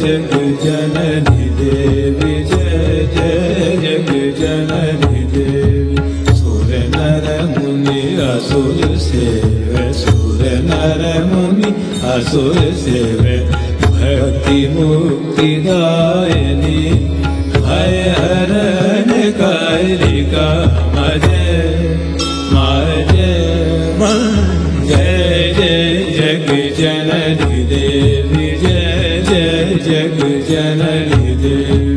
जग जननी देवी जय जय जग जननी देवी। सुर नर मुनि असुर सेवे सुर नर मुनि असुर सेवे भक्ति मुक्ति दायिनी भय हरण कालिका मजय माजय जय जय जग जननी देवी जय जय जग जननी देवी।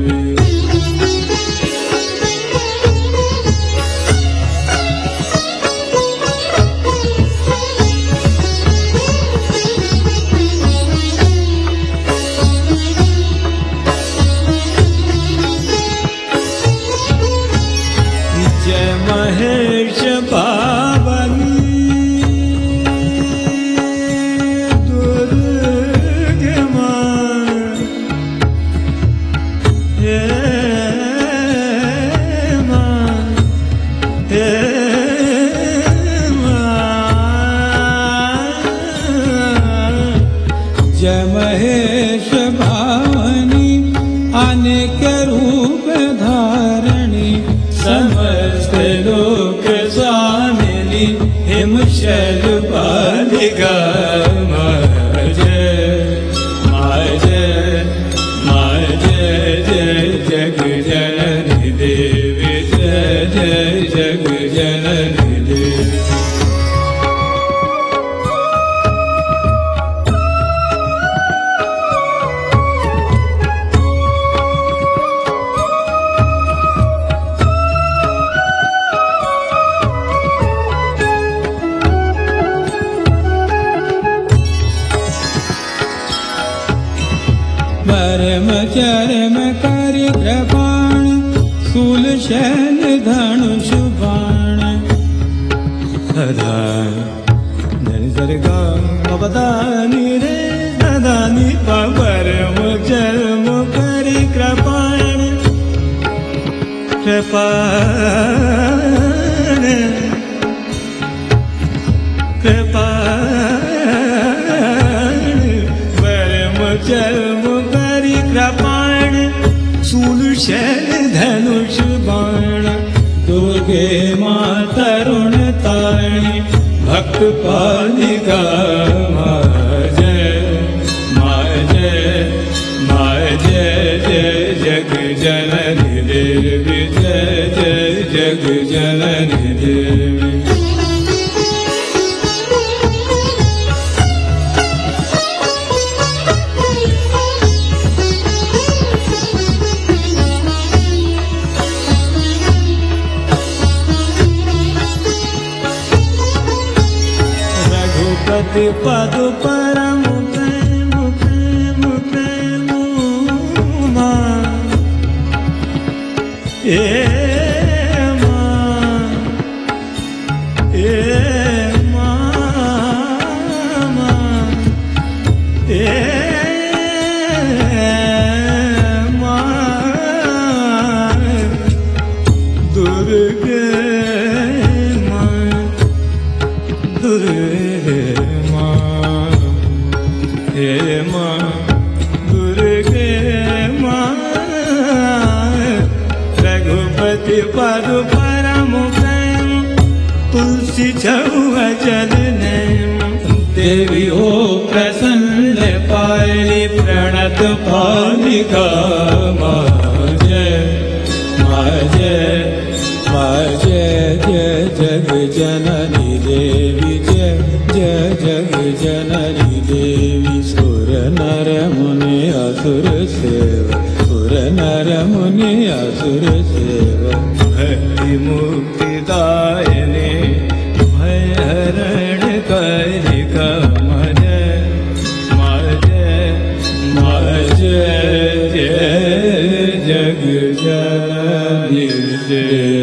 जय महेश पावनी दुर्गे मां हे मां हे मां। जय महेश भावनी अनेक रूप धारणी समस्त लोक स्वामिनी हिमशल बालिका जय जय जग जननी देवी जय जय जग जननी देवी। परम चरम करि कृपाण शूल शैल धनुष बाण सदा धनि सरगा पदानि रे सदानि परम चरम करि कृपाण कृपाण कृपाण परम चरम कृपाण शूल शैल धनुष बाण दुर्गे मां तरुण तारिणी भक्त पालिका जय जय जग जननी देवी जय जय जग जननी देवी। रघुपति पद परम प्रेम प्रेम प्रेम मां ए मां ए मां दुर्गे मां दुर्गे मां हे मां दुर्गे मां। रघुपति पद परम प्रेम तुलसी छऊ अचल नैन देवी हो प्रसन्न पायली प्रणत पालिका जय जय जग जननी देवी जय जय जग जननी देवी। सुर नर मुनि असुर सेवा सुर नर मुनि असुर सेवा भक्ति मुक्ति दायिनी भय हरण कालिका मजय जय जग जननी देवी।